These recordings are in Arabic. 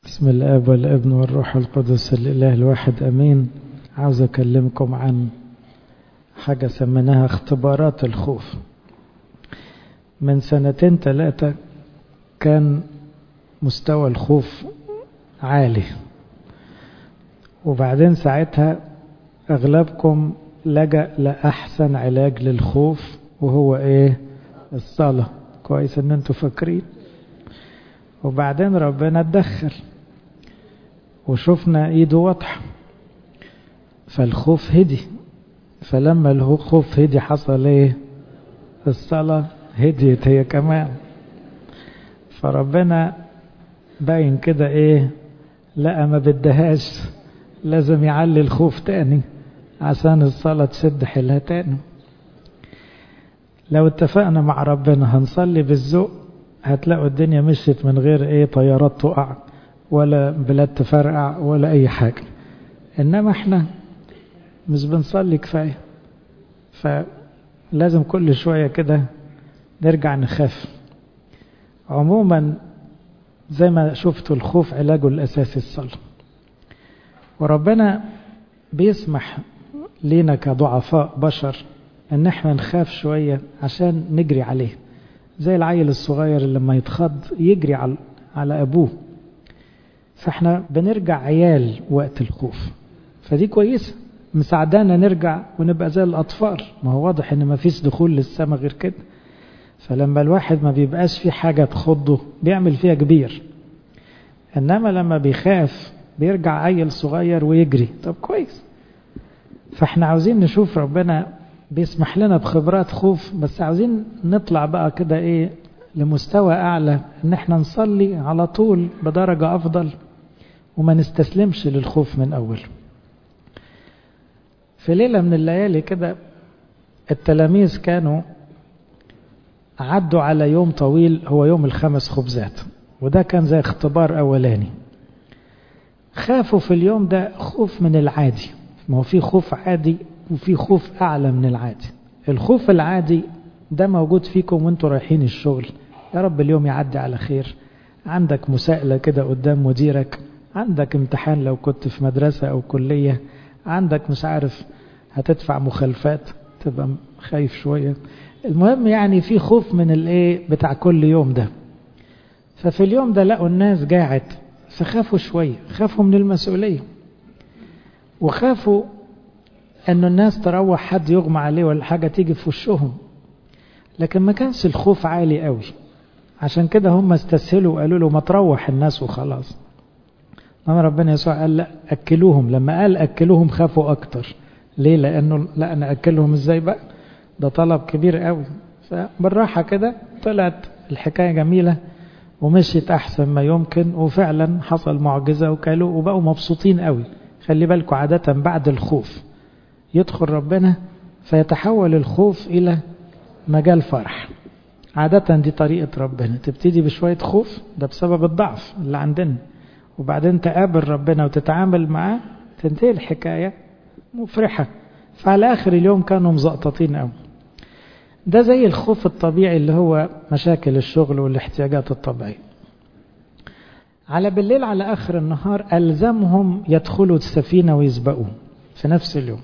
بسم الآب والابن والروح القدس الإله الواحد أمين. عاوز أكلمكم عن حاجة سميناها اختبارات الخوف. من 2-3 كان مستوى الخوف عالي، وبعدين ساعتها أغلبكم لجأ لأحسن علاج للخوف، وهو إيه؟ الصلاة. كويس إن أنتوا فاكرين. وبعدين ربنا اتدخل وشفنا ايده واضحة، فالخوف هدي. فلما الخوف هدي حصل ايه؟ الصلاة هديت هي كمان. فربنا باين كده ايه؟ لا ما بدهاش، لازم يعلي الخوف تاني عشان الصلاة تسد حيلها تاني. لو اتفقنا مع ربنا هنصلي بالذوق، هتلاقوا الدنيا مشيت من غير ايه طيارات تقع ولا بلاد تفرقع ولا اي حاجة. انما احنا مش بنصلي كفاية، فلازم كل شوية كده نرجع نخاف. عموما زي ما شفتوا الخوف علاجه الاساسي الصلاة، وربنا بيسمح لينا كضعفاء بشر ان احنا نخاف شوية عشان نجري عليه، زي العيل الصغير اللي لما يتخض يجري على أبوه. فاحنا بنرجع عيال وقت الخوف، فدي كويسة مساعدانا نرجع ونبقى زي الأطفال. ما هو واضح ان ما فيش دخول للسماء غير كده. فلما الواحد ما بيبقاش في حاجة تخضه بيعمل فيها كبير، انما لما بيخاف بيرجع عيل صغير ويجري. طب كويس. فاحنا عاوزين نشوف ربنا بيسمح لنا بخبرات خوف، بس عاوزين نطلع بقى كده ايه لمستوى اعلى، ان احنا نصلي على طول بدرجة افضل وما نستسلمش للخوف من اول. في ليلة من الليالي كده التلاميذ كانوا عدوا على يوم طويل، هو يوم ال5 خبزات، وده كان زي اختبار اولاني. خافوا في اليوم ده خوف من العادي. ما هو في خوف عادي وفي خوف أعلى من العادي. الخوف العادي ده موجود فيكم وانتوا رايحين الشغل، يا رب اليوم يعدي على خير. عندك مساءلة كده قدام مديرك، عندك امتحان لو كنت في مدرسة أو كلية، عندك مش عارف هتدفع مخالفات تبقى خايف شوية. المهم يعني في خوف من الايه بتاع كل يوم ده. ففي اليوم ده لقوا الناس قاعد، فخافوا شوية، خافوا من المسؤولية، وخافوا أن الناس تروح حد يغمى عليه ولا حاجة تيجي في وشهم. لكن ما كانش الخوف عالي قوي، عشان كده هم استسهلوا وقالوا له ما تروح الناس وخلاص. أما ربنا يسوع قال لا أكلوهم. لما قال أكلوهم خافوا أكتر. ليه؟ لأنه لا أنا أكلهم إزاي بقى؟ ده طلب كبير قوي. فبالراحة كده طلعت الحكاية جميلة ومشيت أحسن ما يمكن، وفعلا حصل معجزة وكلوا وبقوا مبسوطين قوي. خلي بالكوا عادة بعد الخوف يدخل ربنا فيتحول الخوف إلى مجال فرح. عادة دي طريقة ربنا، تبتدي بشوية خوف، ده بسبب الضعف اللي عندنا، وبعدين تقابل ربنا وتتعامل معاه تنتهي الحكاية مفرحة. فعلى آخر اليوم كانوا مزقططين قوي. ده زي الخوف الطبيعي اللي هو مشاكل الشغل والاحتياجات الطبيعية. على بالليل على آخر النهار ألزمهم يدخلوا السفينة ويسبقوا في نفس اليوم.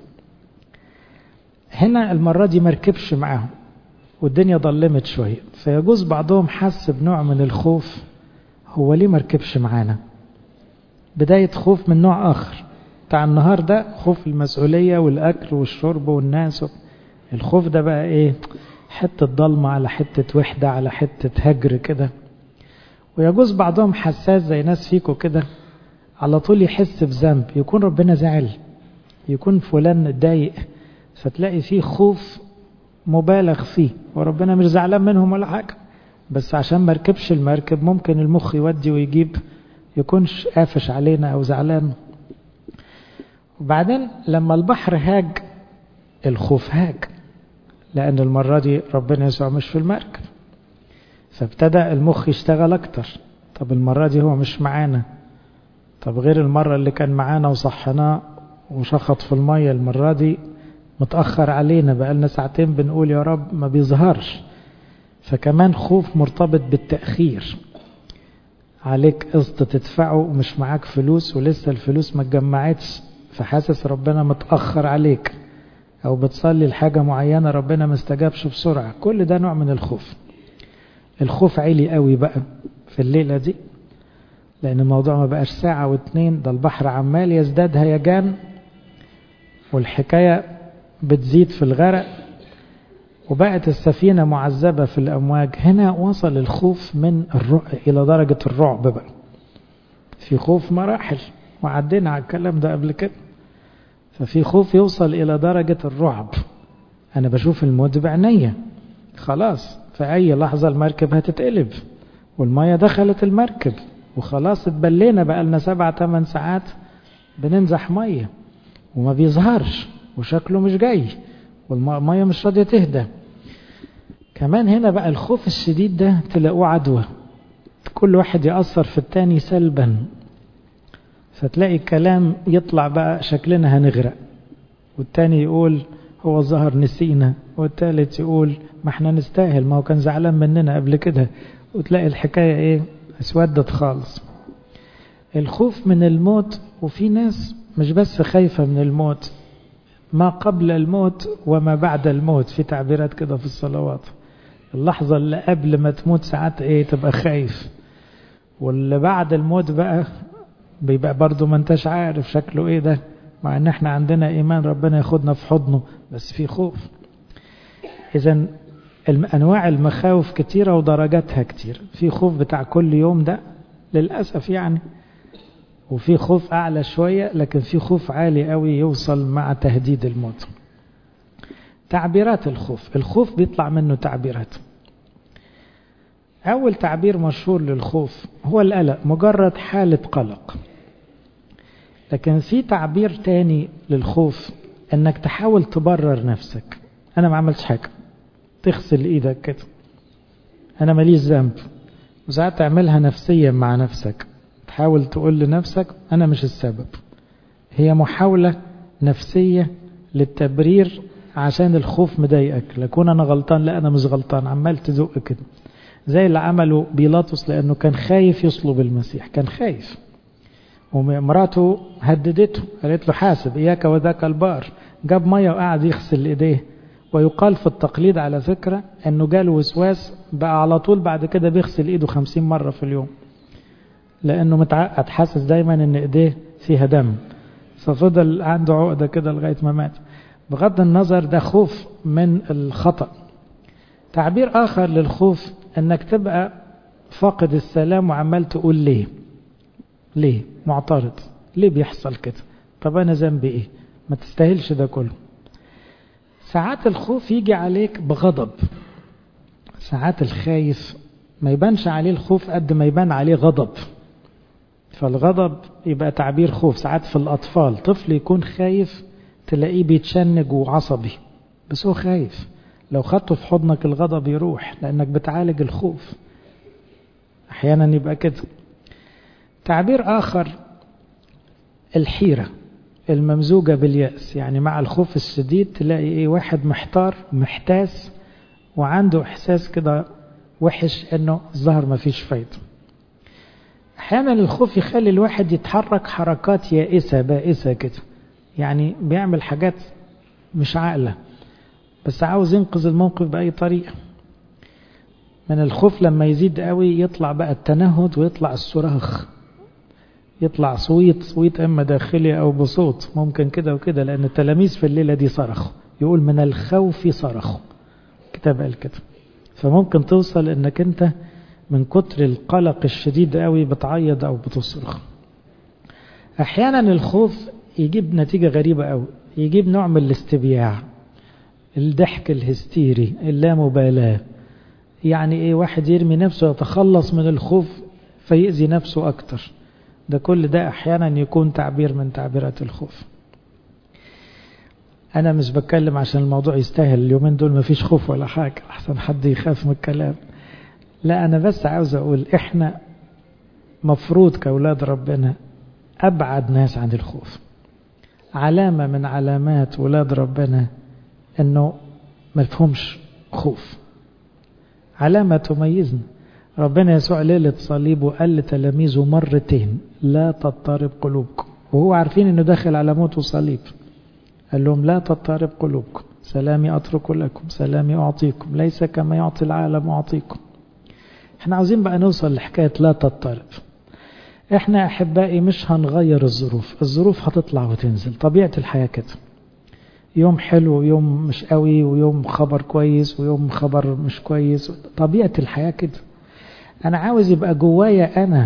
هنا المرة دي مركبش معاهم والدنيا ضلمت شوية، فيجوز بعضهم حس بنوع من الخوف، هو ليه مركبش معانا؟ بداية خوف من نوع آخر. بتاع النهار ده خوف المسؤولية والأكل والشرب والناس. الخوف ده بقى إيه؟ حتة ضلمة على حتة وحدة على حتة هجر كده. ويجوز بعضهم حساس زي ناس فيكو كده، على طول يحس بذنب، يكون ربنا زعل، يكون فلان ضايق، فتلاقي فيه خوف مبالغ فيه، وربنا مش زعلان منهم ولا حاجة، بس عشان مركبش المركب ممكن المخ يودي ويجيب، يكونش قافش علينا أو زعلان. وبعدين لما البحر هاج الخوف هاج، لأن المرة دي ربنا يسوع مش في المركب، فابتدى المخ يشتغل أكتر. طب المرة دي هو مش معانا، طب غير المرة اللي كان معانا وصحناه وشخط في المية، المرة دي متأخر علينا، بقالنا ساعتين بنقول يا رب ما بيظهرش. فكمان خوف مرتبط بالتأخير. عليك قسط تدفعه ومش معاك فلوس ولسه الفلوس ما اتجمعتش، فحاسس ربنا متأخر عليك، أو بتصلي لحاجة معينة ربنا ما استجابش بسرعة. كل ده نوع من الخوف. الخوف عالي قوي بقى في الليلة دي، لأن الموضوع ما بقاش ساعة واتنين، ده البحر عمال يزداد هيجان، والحكاية بتزيد في الغرق، وبقت السفينة معذبة في الأمواج. هنا وصل الخوف من إلى درجة الرعب بقى. في خوف مراحل، وعدينا على الكلام ده قبل كده. ففي خوف يوصل إلى درجة الرعب. أنا بشوف الموت بعينيا، خلاص في أي لحظة المركب هتتقلب، والمية دخلت المركب، وخلاص اتبلينا بقى لنا 7-8 ساعات بننزح مية، وما بيظهرش، وشكله مش جاي، والمية مش راضية تهدى. كمان هنا بقى الخوف الشديد ده تلاقوه عدوى، كل واحد يأثر في التاني سلبا، فتلاقي الكلام يطلع بقى شكلنا هنغرق، والتاني يقول هو الظهر نسينا، والتالت يقول ما احنا نستاهل، ما هو كان زعلان مننا قبل كده، وتلاقي الحكاية ايه اسودت خالص. الخوف من الموت، وفي ناس مش بس خايفة من الموت، ما قبل الموت وما بعد الموت، في تعبيرات كده في الصلوات. اللحظة اللي قبل ما تموت ساعات ايه تبقى خايف، واللي بعد الموت بقى بيبقى برضو ما انتش عارف شكله ايه ده، مع ان احنا عندنا ايمان ربنا ياخدنا في حضنه، بس في خوف. اذا انواع المخاوف كتيرة ودرجاتها كتير. في خوف بتاع كل يوم ده للأسف يعني، وفي خوف اعلى شوية، لكن في خوف عالي قوي يوصل مع تهديد الموت. تعبيرات الخوف. الخوف بيطلع منه تعبيرات. اول تعبير مشهور للخوف هو القلق، مجرد حالة قلق. لكن في تعبير تاني للخوف، انك تحاول تبرر نفسك، انا ما عملتش حاجة، تغسل ايدك كده، انا ماليش ذنب. وساعات تعملها نفسيا مع نفسك، تحاول تقول لنفسك انا مش السبب. هي محاولة نفسية للتبرير عشان الخوف مضايقك، لكون انا غلطان، لا انا مش غلطان، عمال تزق كده. زي اللي عمله بيلاطس، لانه كان خايف يصلب المسيح، كان خايف، ومراته هددته، قالت له حاسب اياك وذاك البار. جاب مية وقعد يغسل ايديه. ويقال في التقليد على فكرة انه جاله وسواس بقى على طول بعد كده بيغسل ايده 50 مرة في اليوم، لانه متعقد، حاسس دايما ان ايديه فيها دم، ففضل عنده عقدة كده لغاية ما مات. بغض النظر ده خوف من الخطأ. تعبير اخر للخوف انك تبقى فاقد السلام وعمال تقول ليه معترض، ليه بيحصل كده، طب انا ذنبي ايه، ما تستاهلش ده كله. ساعات الخوف يجي عليك بغضب. ساعات الخايف ما يبانش عليه الخوف قد ما يبان عليه غضب، فالغضب يبقى تعبير خوف. ساعات في الأطفال طفل يكون خايف تلاقيه بيتشنج وعصبي، بس هو خايف، لو خدته في حضنك الغضب يروح، لأنك بتعالج الخوف. أحيانا يبقى كده. تعبير آخر الحيرة الممزوجة باليأس، يعني مع الخوف الشديد تلاقي ايه واحد محتار محتاس، وعنده إحساس كده وحش انه الظهر ما فيش فايدة. احيانا الخوف يخلي الواحد يتحرك حركات يائسة بائسة كده، يعني بيعمل حاجات مش عاقلة، بس عاوز ينقذ الموقف بأي طريقة. من الخوف لما يزيد قوي يطلع بقى التنهد، ويطلع الصراخ، يطلع صويت اما داخلي او بصوت، ممكن كده وكده، لان التلاميذ في الليلة دي صرخوا، يقول من الخوف صرخوا، كتاب قال كده. فممكن توصل انك انت من كتر القلق الشديد قوي بتعيط او بتصرخ. احيانا الخوف يجيب نتيجة غريبة قوي، يجيب نوع من الاستبياع، الضحك الهستيري، اللامبالاة. يعني ايه، واحد يرمي نفسه يتخلص من الخوف فيأذي نفسه اكتر. ده كل ده احيانا يكون تعبير من تعبيرات الخوف. انا مش بتكلم عشان الموضوع يستاهل، اليومين دول مفيش خوف ولا حاجة احسن حد يخاف من الكلام، لا انا بس عاوز اقول احنا مفروض كأولاد ربنا ابعد ناس عن الخوف. علامة من علامات ولاد ربنا انه ما فيهمش خوف، علامة تميزنا. ربنا يسوع ليلة صليبه قال لتلاميذه مرتين لا تضطرب قلوبكم، وهو عارفين انه داخل على موت وصليب. قال لهم لا تضطرب قلوبكم، سلامي أترك لكم، سلامي أعطيكم، ليس كما يعطي العالم أعطيكم. احنا عاوزين بقى نوصل لحكاية لا تضطرب. احنا أحبائي مش هنغير الظروف هتطلع وتنزل، طبيعة الحياة كده، يوم حلو ويوم مش قوي، ويوم خبر كويس ويوم خبر مش كويس، طبيعة الحياة كده. أنا عاوز يبقى جوايا أنا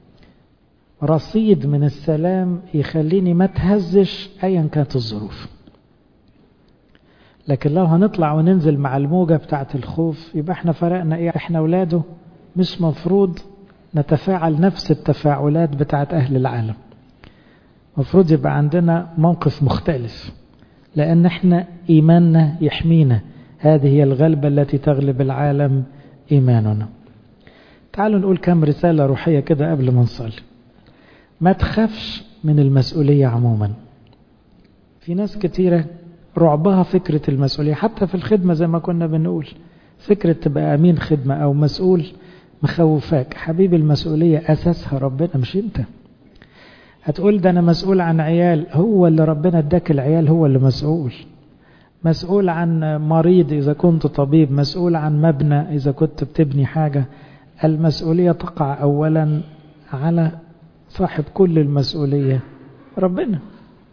رصيد من السلام يخليني ما تهزش أيا كانت الظروف. لكن لو هنطلع وننزل مع الموجة بتاعة الخوف يبقى احنا فرقنا ايه؟ احنا اولاده مش مفروض نتفاعل نفس التفاعلات بتاعة اهل العالم. مفروض يبقى عندنا موقف مختلف، لان احنا ايماننا يحمينا. هذه هي الغلبة التي تغلب العالم، ايماننا. تعالوا نقول كم رسالة روحية كده قبل ما نصلي. ما تخافش من المسؤولية عموما. في ناس كتيرة رعبها فكرة المسؤولية، حتى في الخدمة زي ما كنا بنقول، فكرة تبقى أمين خدمة أو مسؤول مخوفاك. حبيبي المسؤولية أساسها ربنا مش أنت. هتقول ده أنا مسؤول عن عيال، هو اللي ربنا اداك العيال هو اللي مسؤول. مسؤول عن مريض إذا كنت طبيب، مسؤول عن مبنى إذا كنت بتبني حاجة. المسؤولية تقع أولا على صاحب كل المسؤولية ربنا.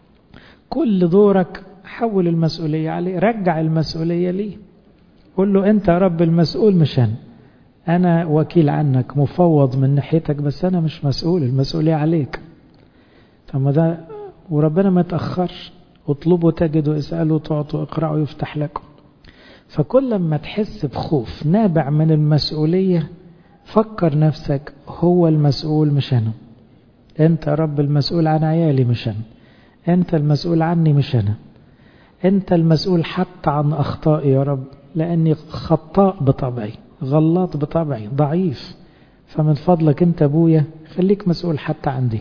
كل دورك حول المسؤولية عليه، رجع المسؤولية ليه. قل له أنت يا رب المسؤول مش أنا وكيل عنك مفوض من ناحيتك، بس أنا مش مسؤول، المسؤولية عليك. طب ده وربنا ما يتأخرش، اطلبوا تجدوا، اسألوا تعطوا، اقرأوا يفتح لكم. فكل ما تحس بخوف نابع من المسؤولية فكر نفسك هو المسؤول مش أنا. أنت يا رب المسؤول عن عيالي مش أنا، أنت المسؤول عني مش أنا، أنت المسؤول حتى عن أخطائي يا رب، لأني خطاء بطبعي، غلط بطبعي، ضعيف. فمن فضلك أنت أبويا خليك مسؤول حتى عندي.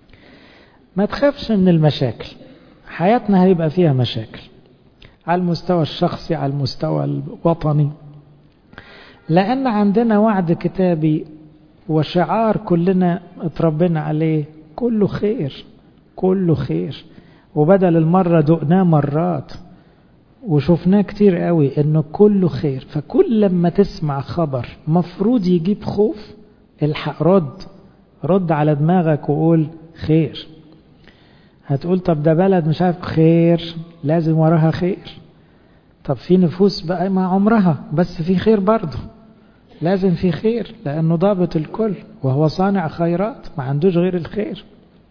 ما تخافش من المشاكل. حياتنا هيبقى فيها مشاكل على المستوى الشخصي، على المستوى الوطني، لأن عندنا وعد كتابي وشعار كلنا اتربينا عليه، كله خير، كله خير. وبدل المرة دقناه مرات وشوفناه كتير قوي انه كله خير. فكل لما تسمع خبر مفروض يجيب خوف، الحق رد على دماغك وقول خير. هتقول طب ده بلد مش عارف، خير لازم وراها خير. طب في نفوس بقى مع عمرها بس في خير برضه، لازم في خير، لأنه ضابط الكل وهو صانع خيرات ما عندوش غير الخير.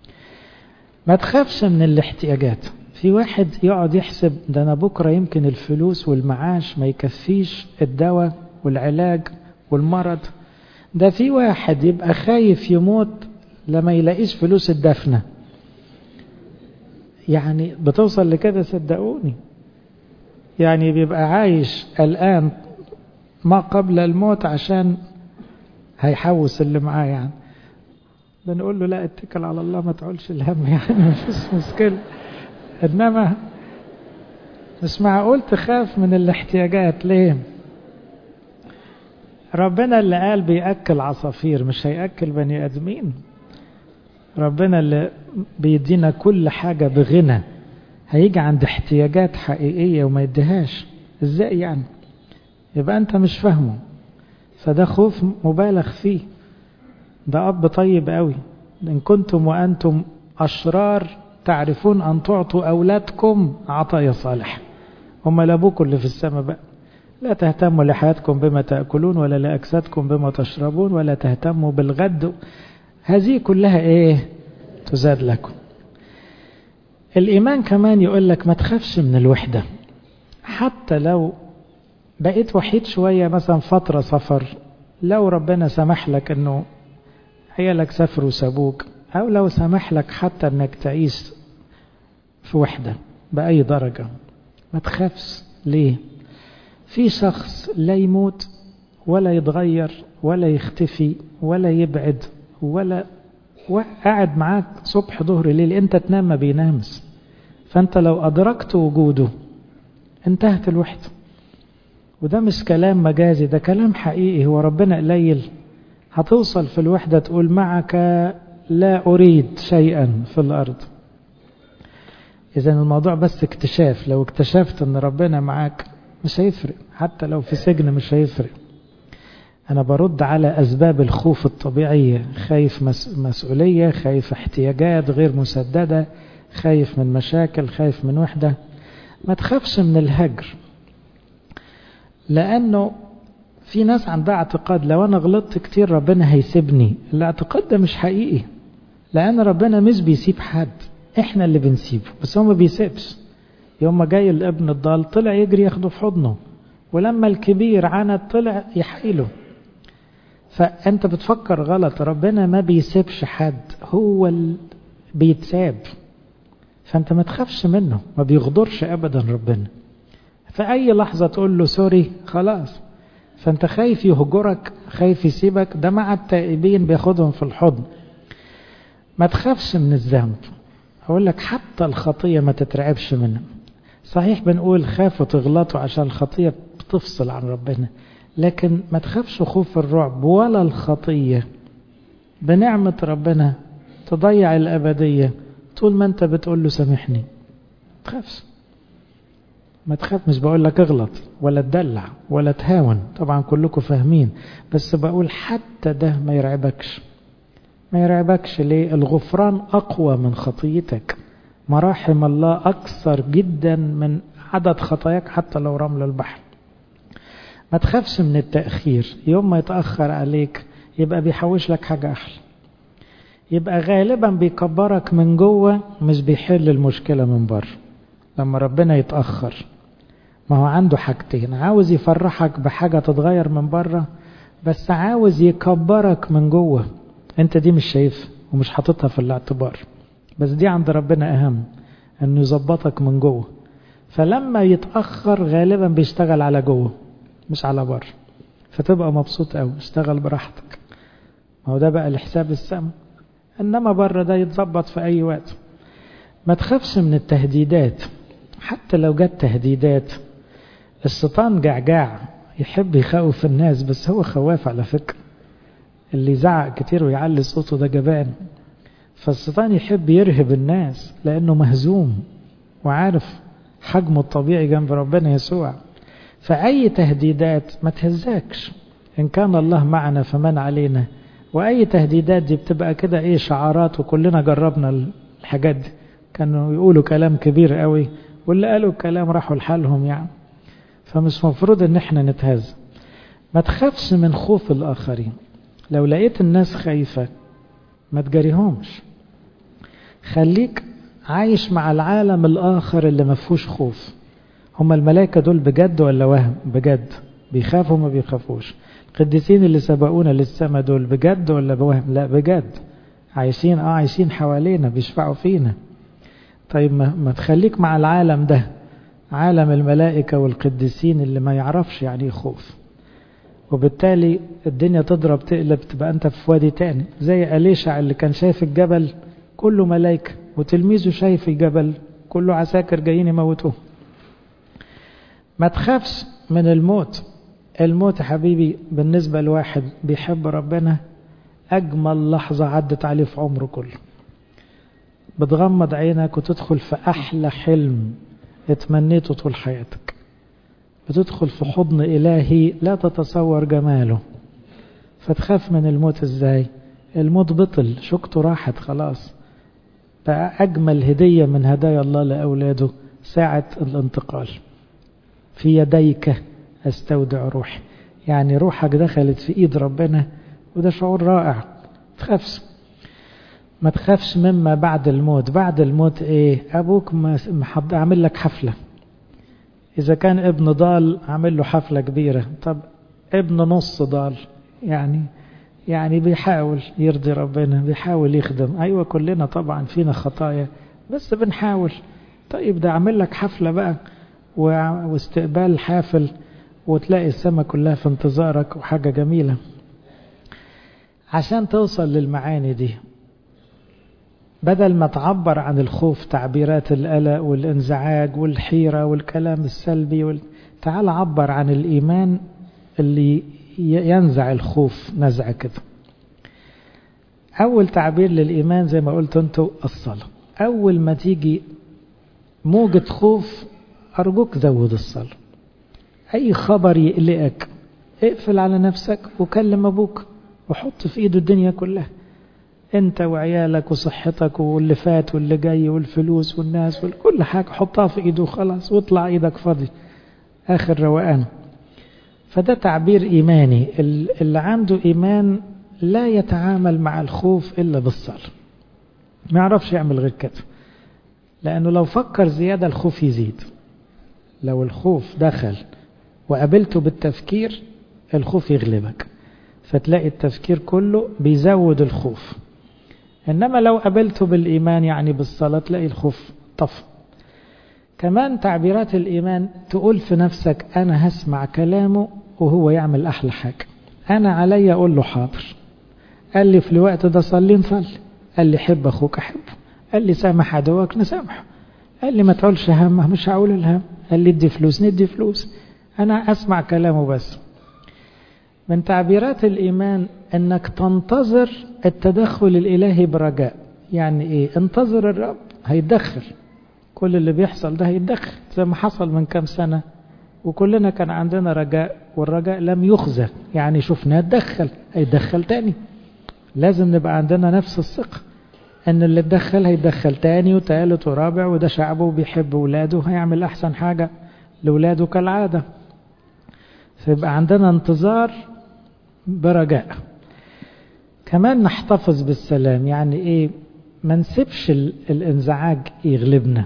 ما تخافش من الاحتياجات. في واحد يقعد يحسب ده أنا بكرة يمكن الفلوس والمعاش ما يكفيش الدواء والعلاج والمرض. ده في واحد يبقى خايف يموت لما يلاقيش فلوس الدفنة. يعني بتوصل لكده صدقوني، يعني بيبقى عايش الآن ما قبل الموت عشان هيحوس اللي معاه. يعني بنقول له لا اتكل على الله ما تعولش الهم، يعني مفيش مشكلة. انما مش معقول تخاف من الاحتياجات. ليه؟ ربنا اللي قال بيأكل عصافير مش هيأكل بني ادمين. ربنا اللي بيدينا كل حاجة بغنى هيجي عند احتياجات حقيقية وما يديهاش ازاي يعني؟ يبقى انت مش فاهمه. فده خوف مبالغ فيه. ده أب طيب قوي. إن كنتم وأنتم أشرار تعرفون أن تعطوا أولادكم عطايا صالح. هم لابوكم اللي في السماء بقى. لا تهتموا لحياتكم بما تأكلون ولا لأجسادكم بما تشربون ولا تهتموا بالغد. هذه كلها إيه؟ تزاد لكم. الإيمان كمان يقول لك ما تخافش من الوحدة. حتى لو بقيت وحيد شوية مثلا فترة سفر، لو ربنا سمح لك أنه عيالك سافروا وسابوك، أو لو سمح لك حتى أنك تعيش في وحدة بأي درجة، ما تخافش. ليه؟ في شخص لا يموت ولا يتغير ولا يختفي ولا يبعد ولا قاعد معاك صبح ظهر ليل، انت تنام ما بينامش. فانت لو أدركت وجوده انتهت الوحدة. وده مش كلام مجازي، ده كلام حقيقي. هو ربنا قليل؟ هتوصل في الوحدة تقول معك لا أريد شيئا في الأرض. إذا الموضوع بس اكتشاف. لو اكتشفت أن ربنا معاك مش هيفرق، حتى لو في سجن مش هيفرق. أنا برد على أسباب الخوف الطبيعية. خايف مسؤولية، خايف احتياجات غير مسددة، خايف من مشاكل، خايف من وحدة. ما تخافش من الهجر، لأنه في ناس عندها اعتقاد لو أنا غلطت كتير ربنا هيسيبني. الاعتقاد ده مش حقيقي، لأن ربنا مش بيسيب حد، احنا اللي بنسيبه، بس هو ما بيسيبش. يوم ما جاي الابن الضال طلع يجري ياخده في حضنه، ولما الكبير عند طلع يحيله. فأنت بتفكر غلط، ربنا ما بيسيبش حد، هو بيتساب. فأنت ما تخافش منه، ما بيغدرش أبدا ربنا. في أي لحظة تقول له سوري خلاص. فأنت خايف يهجرك، خايف يسيبك، ده مع التائبين بياخدهم في الحضن. ما تخافش من الذنب. أقول لك حتى الخطية ما تترعبش منها. صحيح بنقول خافوا تغلطوا عشان الخطية بتفصل عن ربنا، لكن ما تخافش خوف الرعب ولا الخطية. بنعمة ربنا تضيع الأبدية طول ما أنت بتقول له سامحني. تخافش، ما تخاف. مش بقول لك اغلط ولا تدلع ولا تهاون، طبعا كلكم فاهمين، بس بقول حتى ده ما يرعبكش. ما يرعبكش ليه؟ الغفران أقوى من خطيتك. مراحم الله أكثر جدا من عدد خطاياك حتى لو رمل البحر. ما تخافش من التأخير. يوم ما يتأخر عليك يبقى بيحوش لك حاجة أحلى، يبقى غالبا بيكبرك من جوه، مش بيحل المشكلة من بره. لما ربنا يتأخر ما هو عنده حاجتين، عاوز يفرحك بحاجة تتغير من بره، بس عاوز يكبرك من جوه. انت دي مش شايف ومش حاططها في الاعتبار، بس دي عند ربنا أهم، انه يظبطك من جوه. فلما يتأخر غالبا بيشتغل على جوه مش على بره، فتبقى مبسوط قوي، اشتغل براحتك. ما هو ده بقى الحساب السم. انما بره ده يتظبط في اي وقت. ما تخافش من التهديدات. حتى لو جت تهديدات، الشيطان جعجاع يحب يخوف الناس، بس هو خواف على فكرة. اللي يزعق كتير ويعلي صوته ده جبان. فالشيطان يحب يرهب الناس لأنه مهزوم وعارف حجمه الطبيعي جنب ربنا يسوع. فأي تهديدات ما تهزكش، إن كان الله معنا فمن علينا. وأي تهديدات دي بتبقى كده إيه، شعارات، وكلنا جربنا الحاجات دي. كانوا يقولوا كلام كبير قوي، واللي قالوا الكلام راحوا لحالهم يعني. فمش مفروض ان احنا نتهز. ما تخافش من خوف الآخرين. لو لقيت الناس خايفة ما تجريهمش، خليك عايش مع العالم الآخر اللي ما فيهوش خوف. هم الملائكة دول بجد ولا وهم؟ بجد. بيخافوا ما بيخافوش. القديسين اللي سبقونا للسماء دول بجد ولا بوهم؟ لا بجد. عايشين حوالينا بيشفعوا فينا. طيب ما تخليك مع العالم ده، عالم الملائكة والقديسين اللي ما يعرفش يعني خوف. وبالتالي الدنيا تضرب تقلب، تبقى انت في وادي تاني. زي أليشع اللي كان شايف الجبل كله ملائكة، وتلميذه شايف الجبل كله عساكر جايين يموتوه. ما تخافش من الموت. الموت حبيبي بالنسبة لواحد بيحب ربنا أجمل لحظة عدت عليه في عمره كله. بتغمض عينك وتدخل في أحلى حلم اتمنيته طول حياتك. بتدخل في حضن إلهي لا تتصور جماله. فتخاف من الموت ازاي؟ الموت بطل، شوكته راحت خلاص. بقى أجمل هدية من هدايا الله لأولاده ساعة الانتقال. في يديك أستودع روحي، يعني روحك دخلت في إيد ربنا، وده شعور رائع. تخافش. ما تخافش مما بعد الموت. بعد الموت ايه؟ أبوك عامل لك حفلة. إذا كان ابن ضال عامل له حفلة كبيرة، طب ابن نص ضال يعني بيحاول يرضي ربنا، بيحاول يخدم. أيوة كلنا طبعا فينا خطايا، بس بنحاول. طيب ده عامل لك حفلة بقى واستقبال حافل، وتلاقي السماء كلها في انتظارك، وحاجة جميلة. عشان توصل للمعاني دي، بدل ما تعبر عن الخوف تعبيرات القلق والانزعاج والحيرة والكلام السلبي تعال عبر عن الإيمان اللي ينزع الخوف نزع كده. أول تعبير للإيمان زي ما قلت أنتوا الصلاة. أول ما تيجي موجة خوف أرجوك زود الصلاة. أي خبر يقلقك اقفل على نفسك وكلم أبوك وحط في إيده الدنيا كلها، أنت وعيالك وصحتك واللي فات واللي جاي والفلوس والناس وكل حاجة حطها في إيده وخلاص، واطلع إيدك فاضي آخر روقان. فده تعبير إيماني. اللي عنده إيمان لا يتعامل مع الخوف إلا بالصلاة، ما يعرفش يعمل غير كده، لأنه لو فكر زيادة الخوف يزيد. لو الخوف دخل وقابلته بالتفكير الخوف يغلبك، فتلاقي التفكير كله بيزود الخوف. إنما لو قابلته بالإيمان يعني بالصلاة تلاقي الخوف طفى. كمان تعبيرات الإيمان تقول في نفسك أنا هسمع كلامه وهو يعمل أحلى حاجة، أنا علي أقول له حاضر. قال لي في الوقت ده صلي نصلي، قال لي حب أخوك أحبه، قال لي سامح عدوك نسامحه، قال لي ما تعولش همه مش هقول الهم، قال لي ادي فلوس ندي فلوس. أنا أسمع كلامه بس. من تعبيرات الإيمان أنك تنتظر التدخل الإلهي برجاء. يعني إيه؟ انتظر الرب هيتدخل، كل اللي بيحصل ده هيتدخل زي ما حصل من كام سنة وكلنا كان عندنا رجاء والرجاء لم يخزى، يعني شفناه اتدخل هيتدخل تاني. لازم نبقى عندنا نفس الثقة ان اللي اتدخل هيتدخل تاني وتالت ورابع، وده شعبه وبيحب ولاده هيعمل احسن حاجة لولاده كالعادة. فيبقى عندنا انتظار برجاء. كمان نحتفظ بالسلام. يعني ايه؟ ما نسيبش الانزعاج يغلبنا،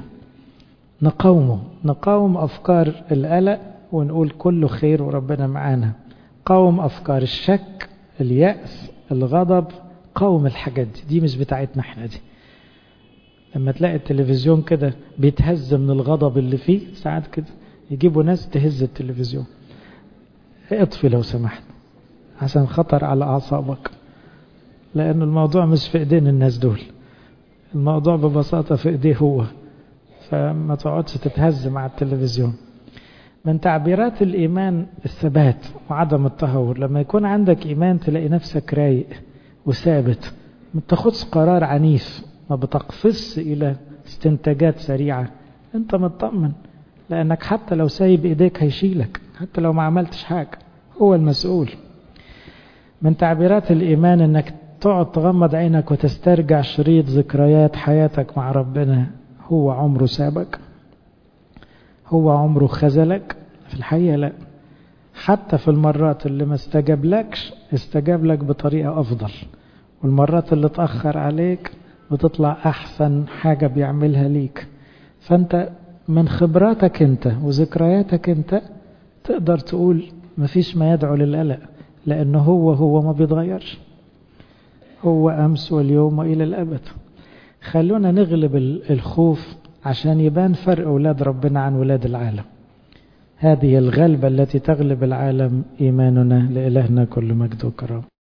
نقاوم أفكار القلق ونقول كله خير وربنا معانا. قاوم أفكار الشك اليأس الغضب، قاوم الحاجات دي مش بتاعتنا احنا دي. لما تلاقي التلفزيون كده بيتهز من الغضب اللي فيه ساعات كده يجيبوا ناس تهز التلفزيون، اطفي لو سمحت عشان خطر على أعصابك، لأن الموضوع مش في ايدين الناس دول، الموضوع ببساطة في ايديه هو، فما تقعدش تتهز مع التلفزيون. من تعبيرات الإيمان الثبات وعدم التهور. لما يكون عندك إيمان تلاقي نفسك رايق وثابت، ما بتاخدش قرار عنيف، ما بتقفز إلى استنتاجات سريعة، أنت مطمن لأنك حتى لو سايب إيديك هيشيلك، حتى لو ما عملتش حاجة هو المسؤول. من تعبيرات الإيمان أنك تقعد تغمض عينك وتسترجع شريط ذكريات حياتك مع ربنا. هو عمره سابك؟ هو عمره خذلك؟ في الحقيقة لا، حتى في المرات اللي ما استجابلكش استجاب لك بطريقة أفضل، والمرات اللي تأخر عليك بتطلع أحسن حاجة بيعملها ليك. فأنت من خبراتك أنت وذكرياتك أنت تقدر تقول مفيش ما يدعو للقلق، لأنه هو ما بيتغيرش، هو أمس واليوم وإلى الأبد. خلونا نغلب الخوف عشان يبان فرق أولاد ربنا عن أولاد العالم. هذه الغلبة التي تغلب العالم إيماننا. لإلهنا كل مجد وكرامة.